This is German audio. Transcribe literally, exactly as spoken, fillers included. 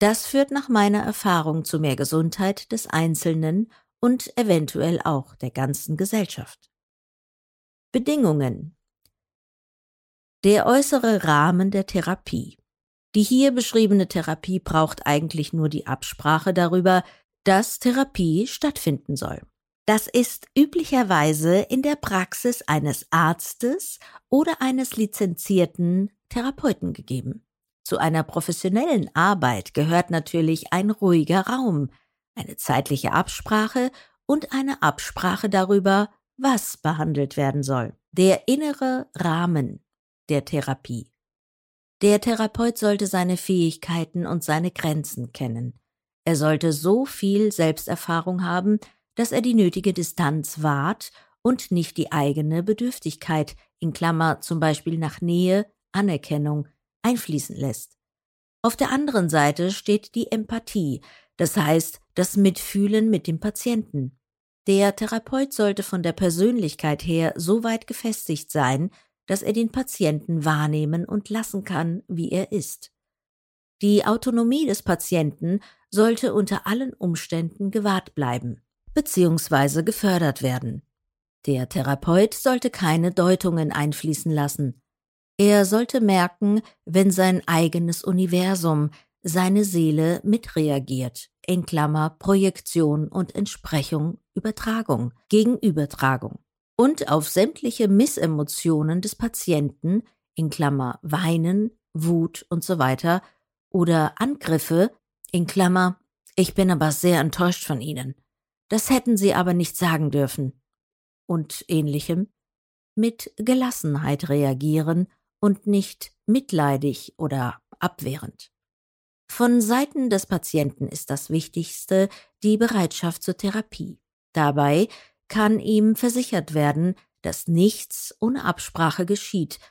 Das führt nach meiner Erfahrung zu mehr Gesundheit des Einzelnen und eventuell auch der ganzen Gesellschaft. Bedingungen. Der äußere Rahmen der Therapie. Die hier beschriebene Therapie braucht eigentlich nur die Absprache darüber, dass Therapie stattfinden soll. Das ist üblicherweise in der Praxis eines Arztes oder eines lizenzierten Therapeuten gegeben. Zu einer professionellen Arbeit gehört natürlich ein ruhiger Raum, eine zeitliche Absprache und eine Absprache darüber, was behandelt werden soll. Der innere Rahmen der Therapie. Der Therapeut sollte seine Fähigkeiten und seine Grenzen kennen. Er sollte so viel Selbsterfahrung haben, dass er die nötige Distanz wahrt und nicht die eigene Bedürftigkeit, in Klammer zum Beispiel nach Nähe, Anerkennung, einfließen lässt. Auf der anderen Seite steht die Empathie, das heißt das Mitfühlen mit dem Patienten. Der Therapeut sollte von der Persönlichkeit her so weit gefestigt sein, dass er den Patienten wahrnehmen und lassen kann, wie er ist. Die Autonomie des Patienten sollte unter allen Umständen gewahrt bleiben bzw. gefördert werden. Der Therapeut sollte keine Deutungen einfließen lassen. Er sollte merken, wenn sein eigenes Universum, seine Seele mitreagiert, in Klammer Projektion und Entsprechung, Übertragung, Gegenübertragung. Und auf sämtliche Missemotionen des Patienten, in Klammer Weinen, Wut und so weiter, oder Angriffe, in Klammer ich bin aber sehr enttäuscht von Ihnen, das hätten Sie aber nicht sagen dürfen, und Ähnlichem, mit Gelassenheit reagieren und nicht mitleidig oder abwehrend. Von Seiten des Patienten ist das Wichtigste die Bereitschaft zur Therapie. Dabei kann ihm versichert werden, dass nichts ohne Absprache geschieht